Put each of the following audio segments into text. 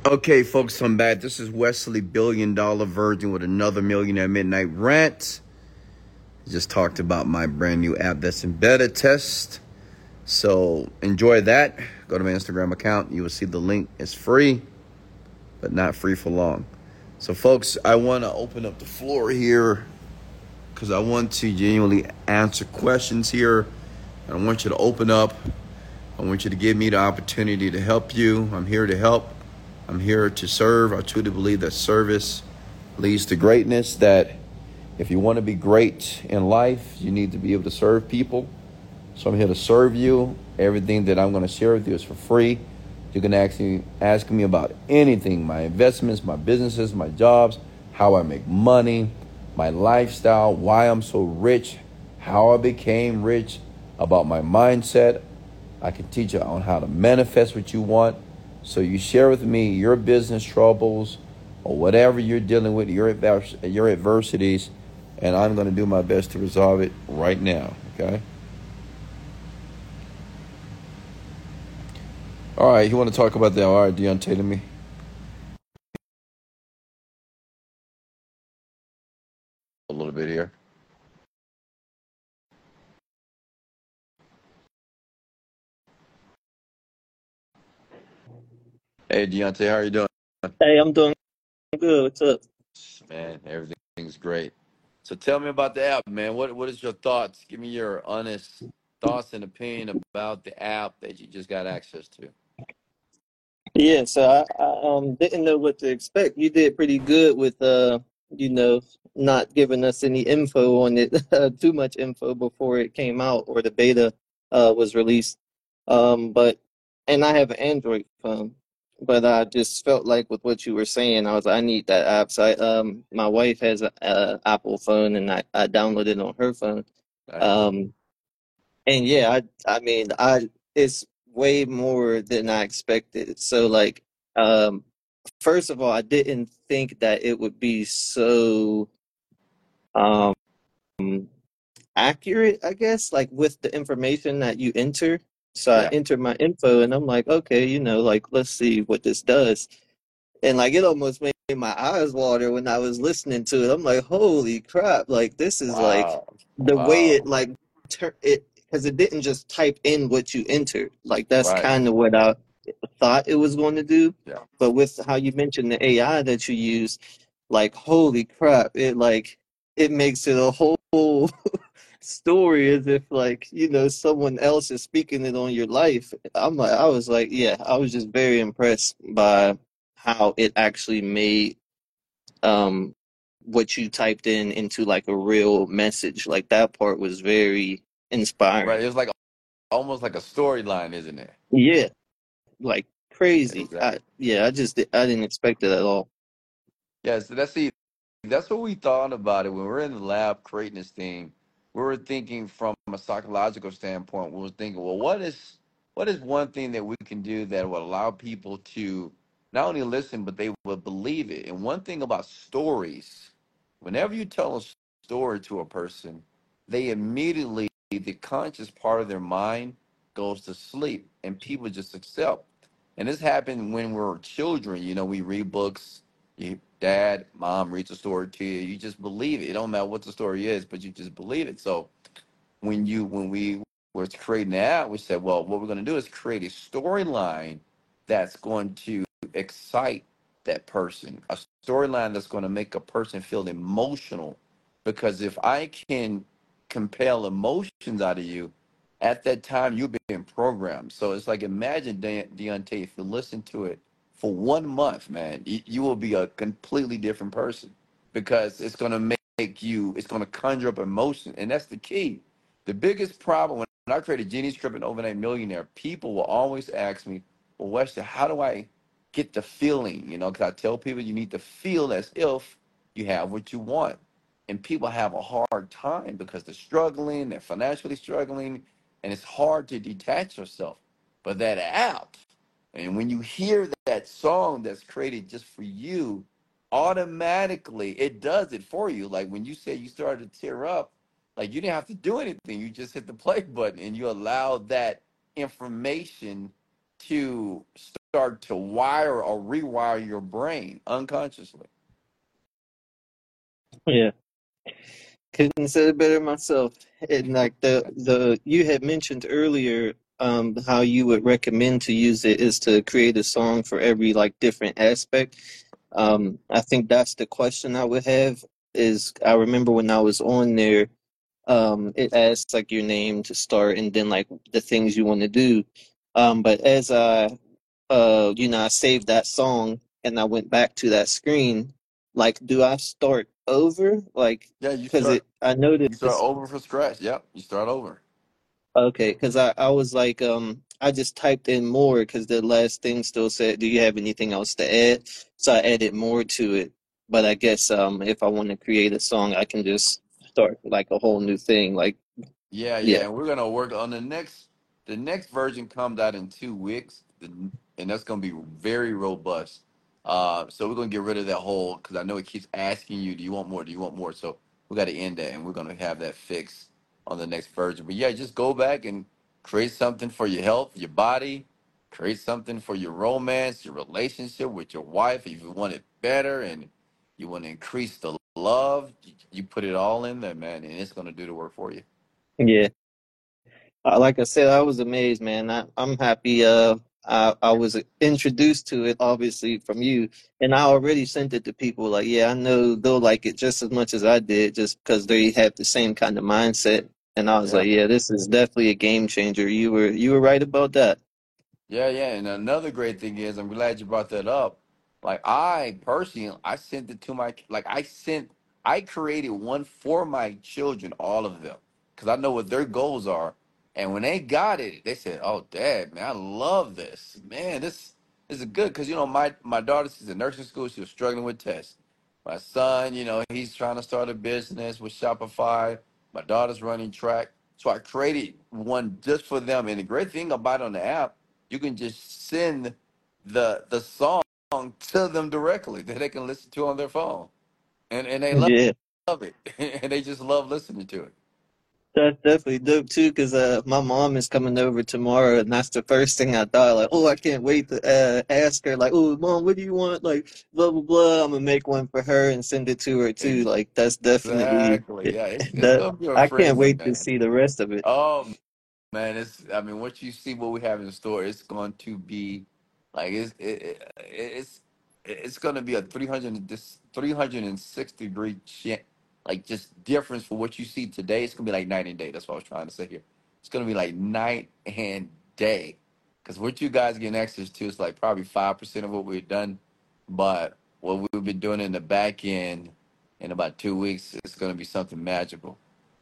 Okay, folks, I'm back. This is Wesley, Billion Dollar Virgin, with another Millionaire Midnight Rant. Just talked about my brand new app that's in beta test. So enjoy that. Go to my Instagram account. You will see the link. It's free, but not free for long. So, folks, I want to open up the floor here because I want to genuinely answer questions here. I want you to open up. I want you to give me the opportunity to help you. I'm here to help. I'm here to serve. I truly believe that service leads to greatness, that if you want to be great in life, you need to be able to serve people. So I'm here to serve you. Everything that I'm going to share with you is for free. You can actually ask me about anything, my investments, my businesses, my jobs, how I make money, my lifestyle, why I'm so rich, how I became rich, about my mindset. I can teach you on how to manifest what you want. So you share with me your business troubles or whatever you're dealing with, your adversities, and I'm going to do my best to resolve it right now, okay? All right, you want to talk about that? All right, Deontay, to me. A little bit here. Hey, Deontay, how are you doing? Hey, I'm doing good. What's up? Man, everything's great. So tell me about the app, man. What is your thoughts? Give me your honest thoughts and opinion about the app that you just got access to. Yeah, so I didn't know what to expect. You did pretty good with you know, not giving us any info on it, too much info before it came out or the beta was released. But and I have an Android phone, but I just felt like with what you were saying, I was like, I need that app. So my wife has a Apple phone, and I downloaded it on her phone. Nice. Um, And yeah, I mean, it's way more than I expected. So like, um, first of all, I didn't think that it would be so um accurate, I guess, like with the information that you enter. So I Yeah. entered my info and I'm like, okay, like let's see what this does. And like it almost made my eyes water when I was listening to it. I'm like, holy crap, like this is like Wow. the way it Wow. like it because it didn't just type in what you entered. Like that's Right. kind of what I thought it was going to do. Yeah. But with how you mentioned the AI that you use, like holy crap, it makes it a whole story as if like someone else is speaking it on your life. I was like, yeah, I was just very impressed by how it actually made um what you typed in into like a real message. Like that part was very Right. inspiring. It was like almost like a storyline, isn't it? Yeah, like crazy. Exactly. I didn't expect it at all. Yeah, so that's what we thought about it when we were in the lab creating this thing. We were thinking from a psychological standpoint. We were thinking, well, what is one thing that we can do that will allow people to not only listen, but they will believe it. And one thing about stories, whenever you tell a story to a person, they immediately, the conscious part of their mind goes to sleep, and people just accept. And this happened when we were children. We read books. Your dad, mom reads a story to you. You just believe it. It don't matter what the story is, but you just believe it. So when we were creating the app, we said, well, what we're going to do is create a storyline that's going to excite that person, a storyline that's going to make a person feel emotional. Because if I can compel emotions out of you, at that time you've been programmed. So it's like, imagine, Deontay, if you listen to it for 1 month, man, you will be a completely different person, because it's going to make you, it's going to conjure up emotion. And that's the key. The biggest problem when I created Genie Script and Overnight Millionaire, people will always ask me, well, Weston, how do I get the feeling? Because I tell people you need to feel as if you have what you want. And people have a hard time because they're struggling, they're financially struggling, and it's hard to detach yourself. But that app, and when you hear that song that's created just for you, automatically it does it for you. Like when you say you started to tear up, like you didn't have to do anything. You just hit the play button and you allow that information to start to wire or rewire your brain unconsciously. Yeah. Couldn't have said it better myself. And like the you had mentioned earlier, how you would recommend to use it is to create a song for every like different aspect. I think that's the question I would have. Is I remember when I was on there, it asks like your name to start and then like the things you want to do. But as I saved that song and I went back to that screen, like, do I start over? Like, Yeah, because I you start noticed, over from scratch. Yep, you start over. okay, because I was like, I just typed in more because the last thing still said, do you have anything else to add? So I added more to it. But I guess, if I want to create a song, I can just start like a whole new thing. Like, Yeah, yeah, yeah, and we're gonna work on the next. The next version comes out in 2 weeks, and that's gonna be very robust. So we're gonna get rid of that whole because I know it keeps asking you, "Do you want more? Do you want more?" So we got to end that, and we're gonna have that fixed on the next version. But yeah, just go back and create something for your health, your body. Create something for your romance, your relationship with your wife. If you want it better and you want to increase the love, you put it all in there, man, and it's gonna do the work for you. yeah. Like I said, I was amazed, man. I'm happy. I was introduced to it obviously from you, and I already sent it to people. Like, yeah, I know they'll like it just as much as I did, just because they have the same kind of mindset. And I was Yeah. like, yeah, this is definitely a game changer. You were right about that. Yeah, yeah. And another great thing is, I'm glad you brought that up. Like I personally, I sent it to my I created one for my children, all of them, because I know what their goals are. And when they got it, they said, "Oh, Dad, man, I love this. Man, this is good." Because my daughter, she's in nursing school. She was struggling with tests. My son, he's trying to start a business with Shopify. My daughter's running track. So I created one just for them. And the great thing about it on the app, you can just send the song to them directly that they can listen to on their phone, and they Yeah. love it, and they just love listening to it. That's definitely dope too, because my mom is coming over tomorrow, and that's the first thing I thought. Like, oh, I can't wait to ask her. Like, oh, mom, what do you want? Like, blah blah blah. I'm gonna make one for her and send it to her too. Like, that's definitely Exactly. Yeah, it's that. gonna be a I can't frenzy, wait to man. see the rest of it. Oh man, I mean, what you see, what we have in store, it's going to be like it's going to be a 360 degree like just difference for what you see today. It's going to be like night and day. That's what I was trying to say here. It's going to be like night and day, because what you guys getting access to is like probably 5% of what we've done, but what we've been doing in the back end in about 2 weeks, it's going to be something magical.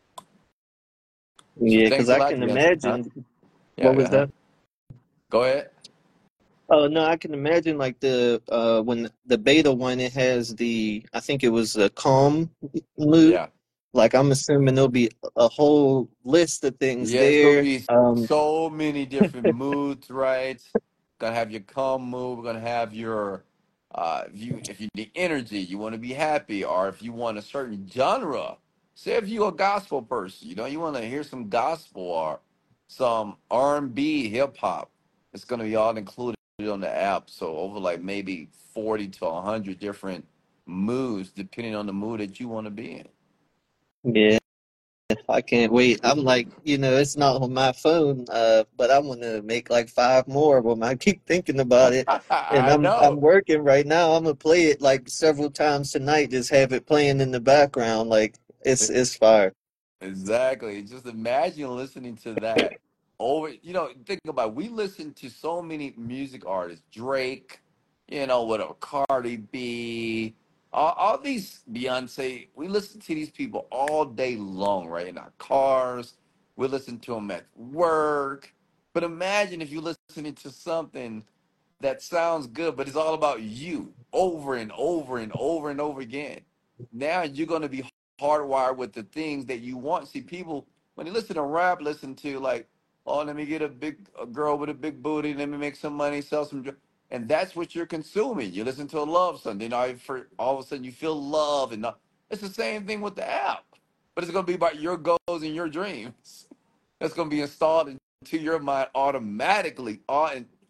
So Yeah, because thanks a I lot, can Jens. Huh? imagine. Yeah, What was uh-huh. that? Go ahead. Oh no, I can imagine like the when the beta one, it has the, I think it was a calm mood. Yeah. Like, I'm assuming there'll be a whole list of things Yeah, it's gonna there. be so many different moods, right? Gonna have your calm mood. We're gonna have your if you need energy, you want to be happy, or if you want a certain genre. Say if you're a gospel person, you want to hear some gospel or some R&B, hip hop. It's gonna be all included on the app. So over like maybe 40 to 100 different moods, depending on the mood that you want to be in. Yeah. I can't wait. I'm like, it's not on my phone, but I want to make like five more of them. I keep thinking about it, and I I'm know. working right now. I'm gonna play it like several times tonight. Just have it playing in the background, like it's fire. Exactly. Just imagine listening to that over, think about it. We listen to so many music artists, Drake, with a Cardi B, all these Beyonce. We listen to these people all day long, right? In our cars. We listen to them at work. But imagine if you're listening to something that sounds good, but it's all about you over and over and over and over again. Now you're going to be hardwired with the things that you want. See, people when they listen to rap, listen to like, oh, let me get a girl with a big booty, let me make some money, sell some, and that's what you're consuming. You listen to a love song, then for all of a sudden you feel love, and it's the same thing with the app, but it's gonna be about your goals and your dreams. That's gonna be installed into your mind automatically.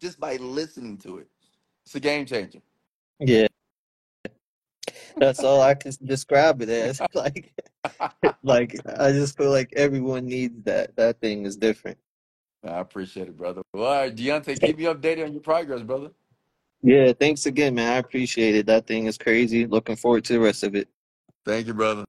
just by listening to it. It's a game changer. Yeah, that's all I can describe it as. Like I just feel like everyone needs that. That thing is different. I appreciate it, brother. Well, all right, Deontay, keep me updated on your progress, brother. Yeah, thanks again, man. I appreciate it. That thing is crazy. Looking forward to the rest of it. Thank you, brother.